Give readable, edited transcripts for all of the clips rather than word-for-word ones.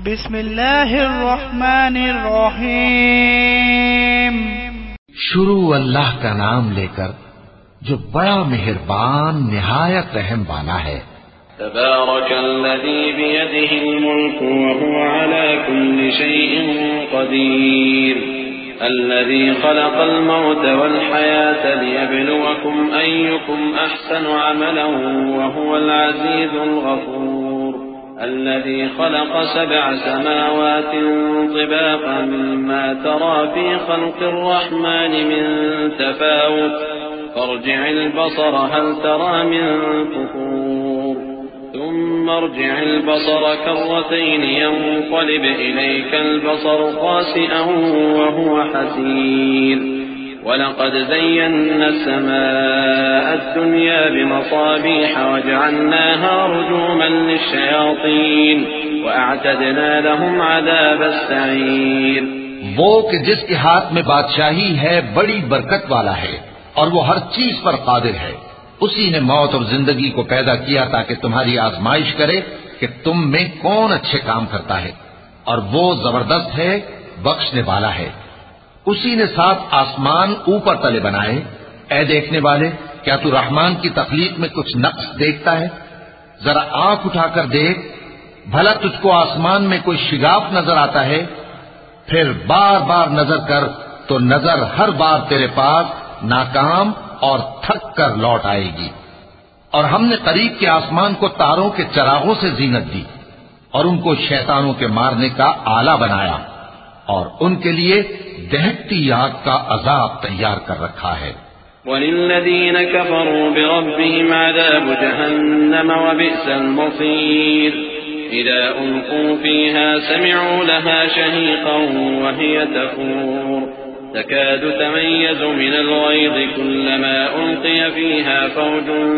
बिस्मिल्लाहिर्रहमानिर्रहीम। शुरू अल्लाह का नाम लेकर जो बड़ा मेहरबान निहायत रहम वाला है। तबारकल्लज़ी बियदिहिल मुल्कु व हुवा अला कुल्लि शैइन क़दीर अल्लज़ी ख़लक़ल मौत वल हयात लियब्लुवकुम अय्युकुम अहसनु अमलन व हुवल अज़ीज़ुल गफ़ूर الذي خلق 7 سماوات طباقا ما ترى في خلق الرحمن من تفاوت فارجع البصر هل ترى من فطور ثم ارجع البصر كرتين ينقلب إليك البصر خاسئا وهو حسير ولقد زينا السماء الدنيا بمصابيح وجعلناها رجوما للشياطين وأعتدنا لهم عذاب السعير। वो कि जिसके हाथ में बादशाही है बड़ी बरकत वाला है और वो हर चीज पर कादिर है। उसी ने मौत और जिंदगी को पैदा किया ताकि तुम्हारी आजमाइश करे कि तुम में कौन अच्छे काम करता है, और वो जबरदस्त है, बख्शने वाला है। उसी ने 7 आसमान ऊपर तले बनाए। ऐ देखने वाले, क्या तू रहमान की तखलीक में कुछ नक्स देखता है? जरा आंख उठाकर देख, भला तुझको आसमान में कोई शिगाफ नजर आता है? फिर बार बार नजर कर तो नजर हर बार तेरे पास नाकाम और थक कर लौट आएगी। और हमने करीब के आसमान को तारों के चरागों से जीनत दी और उनको शैतानों के मारने का आला बनाया, और उनके लिए दहकती आग का अजाब तैयार कर रखा है। वलिल्लज़ीन कफ़रू बिरब्बिहिम अज़ाबु जहन्नम व बि'सल मसीर इज़ा उल्क़ू फ़ीहा समि'ू लहा शहीक़न व हिय तफूर तकादु तमय्यज़ु मिनल ग़यज़ कुल्लमा उल्क़िय फ़ीहा फ़ौजुन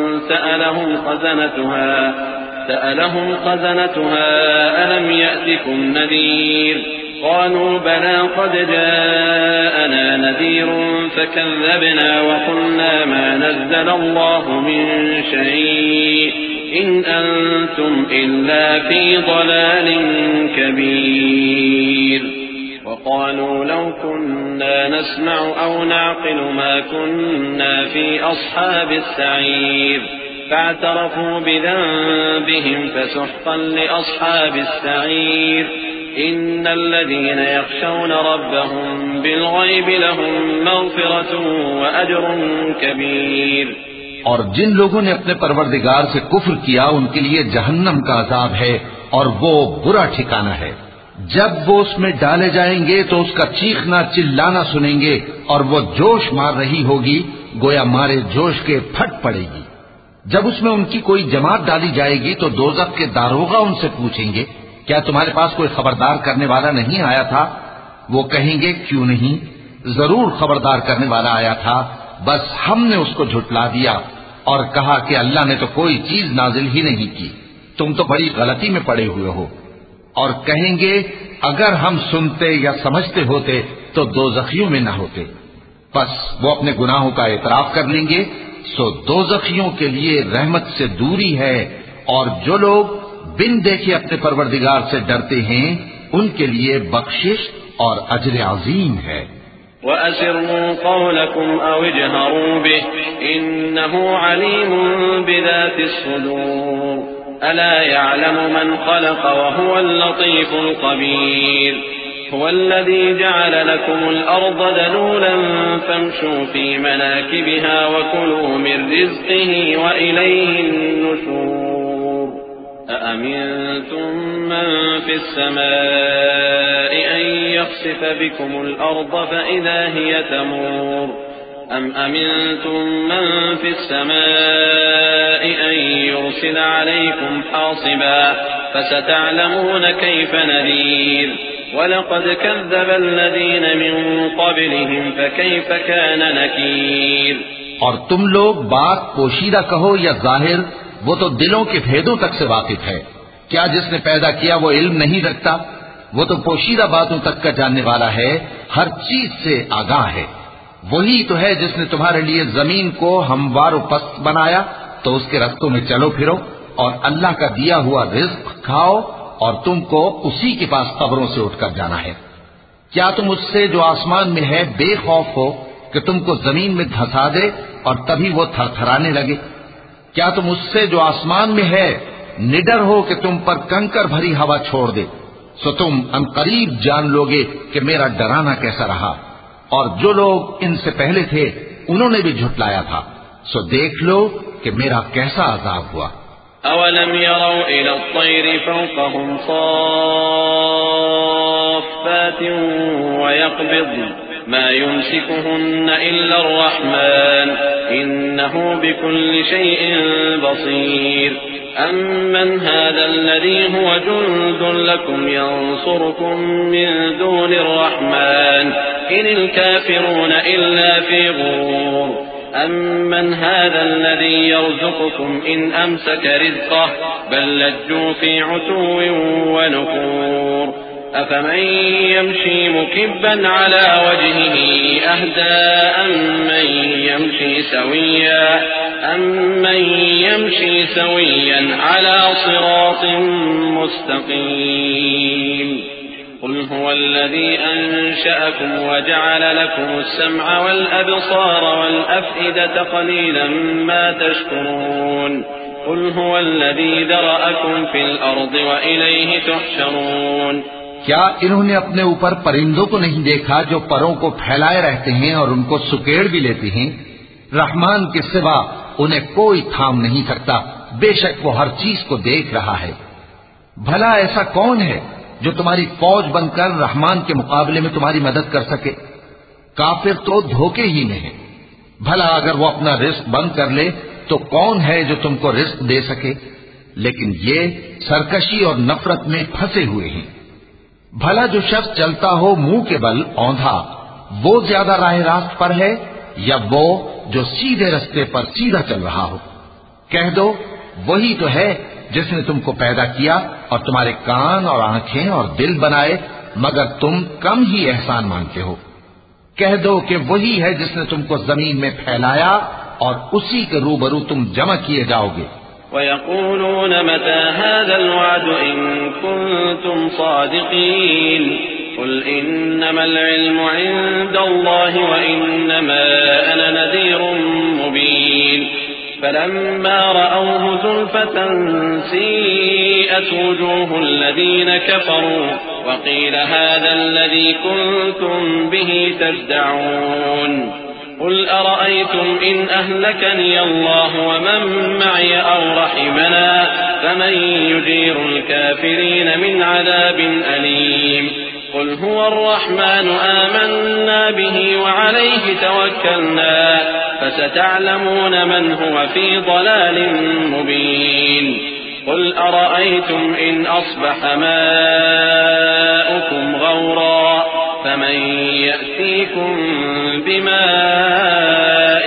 सअलहुम ख़ज़नतुहा अलम यअतिकुम नज़ीर قالوا بلى قد جاءنا نذير فكذبنا وقلنا ما نزل الله من شيء إن أنتم إلا في ضلال كبير وقالوا لو كنا نسمع أو نعقل ما كنا في أصحاب السعير فاعترفوا بذنبهم فسحقا لأصحاب السعير إن الذين يخشون ربهم بالغيب لهم مغفرة وأجر كبيर। और जिन लोगों ने अपने परवरदिगार से कुफ्र किया उनके लिए जहन्नम का अजाब है और वो बुरा ठिकाना है। जब वो उसमें डाले जाएंगे तो उसका चीखना चिल्लाना सुनेंगे और वो जोश मार रही होगी, गोया मारे जोश के फट पड़ेगी। जब उसमें उनकी कोई जमात डाली जाएगी तो दोज़ख के दारोगा उनसे पूछेंगे, क्या तुम्हारे पास कोई खबरदार करने वाला नहीं आया था? वो कहेंगे, क्यों नहीं, जरूर खबरदार करने वाला आया था, बस हमने उसको झुटला दिया और कहा कि अल्लाह ने तो कोई चीज नाजिल ही नहीं की, तुम तो बड़ी गलती में पड़े हुए हो। और कहेंगे, अगर हम सुनते या समझते होते तो दोज़खियों में न होते। बस वो अपने गुनाहों का इतराफ कर लेंगे, सो दोज़खियों के लिए रहमत से दूरी है, और जो लोग बिन देखे अपने परवरदिगार से डरते हैं उनके लिए बख्शिश और अजर अजीम है। वअसिर्रू क़ौलकुम औ इजहरू बिहि इन्नहु अलीमुन बिज़ातिस सुदूर अला यअलमु मन ख़लक़ व हुवल लतीफ़ुल ख़बीर हुवल्लज़ी जअल लकुमुल अर्ज़ दलूलन फम्शू फ़ी मनाकिबिहा व कुलू मिन रिज़्क़िही व इलैहिन नुशूर أأمنتم من في السماء أن يخسف بكم الأرض فإذا هي تمور أم أمنتم من في السماء أن يرسل عليكم حاصبا فستعلمون كيف نذير ولقد كذب الذين من قبلهم فكيف كان نكير। और तुम लोग बात पोशीदा कहो या जाहिर, वो तो दिलों के भेदों तक से वाकिफ है। क्या जिसने पैदा किया वो इल्म नहीं रखता? वो तो पोशीदा बातों तक का जानने वाला है, हर चीज से आगाह है। वही तो है जिसने तुम्हारे लिए जमीन को हमवार पस्त बनाया, तो उसके रस्तों में चलो फिरो और अल्लाह का दिया हुआ रिज्क खाओ और तुमको उसी के पास कब्रों से उठकर जाना है। क्या तुम उससे जो आसमान में है बेखौफ हो कि तुमको जमीन में धंसा दे और तभी वो थरथराने लगे? क्या तुम उससे जो आसमान में है निडर हो कि तुम पर कंकर भरी हवा छोड़ दे? सो तुम अनकरीब जान लोगे कि मेरा डराना कैसा रहा। और जो लोग इनसे पहले थे उन्होंने भी झुटलाया था, सो देख लो कि मेरा कैसा अजाब हुआ। अवलम यरौ इला तैरि फौक़हुम साफ़्फ़ातिन व यक़बिज़्न मा युमसिकुहुन्न इल्ला अर्रहमान इन्नहु बिकुल्लि शैइन बसीर अम्मन हाज़ा अल्लज़ी हुव जुंदुन लकुम यंसुरुकुम मिन दूनिर रहमान इनिल काफ़िरून इल्ला फ़ी गुरूर अम्मन हाज़ा अल्लज़ी यर्ज़ुक़ुकुम इन अमसक रिज़्क़हु बल लज्जू फ़ी उतुव्विन व नुफ़ूर अफ़मन यमशी मुकिब्बन अला वजहिही अहदा अम्मन यमशी सविय्यन अला सिरातिन मुस्तक़ीम क़ुल हुवल्लज़ी अंशअकुम व जअल लकुमुस-समअ वल-अबसार वल-अफ़इदता क़लीलन मा तशकुरून क़ुल हुवल्लज़ी ज़रअकुम फ़िल अर्ज़ि व इलैहि तुहशरून। क्या इन्होंने अपने ऊपर परिंदों को नहीं देखा जो परों को फैलाए रहते हैं और उनको सुकेड़ भी लेते हैं? रहमान के सिवा उन्हें कोई थाम नहीं सकता, बेशक वो हर चीज को देख रहा है। भला ऐसा कौन है जो तुम्हारी फौज बनकर रहमान के मुकाबले में तुम्हारी मदद कर सके? काफिर तो धोखे ही में है। भला अगर वो अपना रिस्क बंद कर ले तो कौन है जो तुमको रिस्क दे सके? लेकिन ये सरकशी और नफरत में फंसे हुए हैं। भला जो शख्स चलता हो मुंह के बल औंधा, वो ज्यादा राह रास्त पर है या वो जो सीधे रास्ते पर सीधा चल रहा हो? कह दो, वही तो है जिसने तुमको पैदा किया और तुम्हारे कान और आंखें और दिल बनाए, मगर तुम कम ही एहसान मानते हो। कह दो कि वही है जिसने तुमको जमीन में फैलाया और उसी के रूबरू तुम जमा किए जाओगे। वयक़ूलून मता हाज़ल वअद इन कुन्तुम सादिक़ीन क़ुल इन्नमल इल्मु इंदल्लाहि व इन्नमा अना नज़ीरुम मुबीन फलम्मा रअवहु ज़ुल्फ़तन सीअत वुजूहुल लज़ीन कफ़रू व क़ील हाज़ा अल्लज़ी कुन्तुम बिही तदअऊन قل أرأيتم إن أهلكني الله ومن معي أو رحمنا فمن يجير الكافرين من عذاب أليم قل هو الرحمن آمنا به وعليه توكلنا فستعلمون من هو في ضلال مبين قل أرأيتم إن أصبح ماؤكم غورا فمن يأتيكم بماء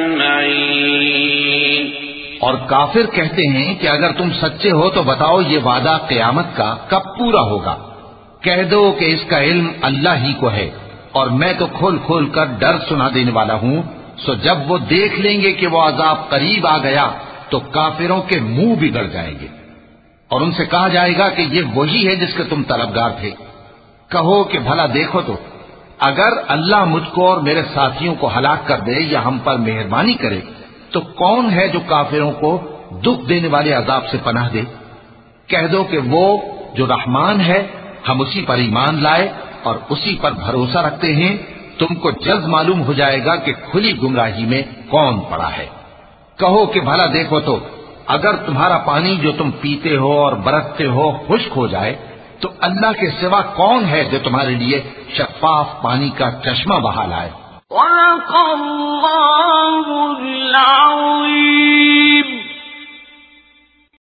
معين। और काफिर कहते हैं कि अगर तुम सच्चे हो तो बताओ ये वादा क़यामत का कब पूरा होगा? कह दो कि इसका इल्म अल्लाह ही को है और मैं तो खोल खोल कर डर सुना देने वाला हूँ। सो जब वो देख लेंगे कि वो अजाब करीब आ गया तो काफिरों के मुंह बिगड़ जाएंगे और उनसे कहा जाएगा कि ये वही है जिसके तुम तलबगार थे। कहो कि भला देखो तो, अगर अल्लाह मुझको और मेरे साथियों को हलाक कर दे या हम पर मेहरबानी करे तो कौन है जो काफिरों को दुख देने वाले अजाब से पनाह दे? कह दो कि वो जो रहमान है, हम उसी पर ईमान लाए और उसी पर भरोसा रखते हैं। तुमको जल्द मालूम हो जाएगा कि खुली गुमराही में कौन पड़ा है। कहो कि भला देखो तो, अगर तुम्हारा पानी जो तुम पीते हो और बरतते हो खुश्क हो जाए तो अल्लाह के सिवा कौन है जो तुम्हारे लिए शफाफ पानी का चश्मा बहा लाए।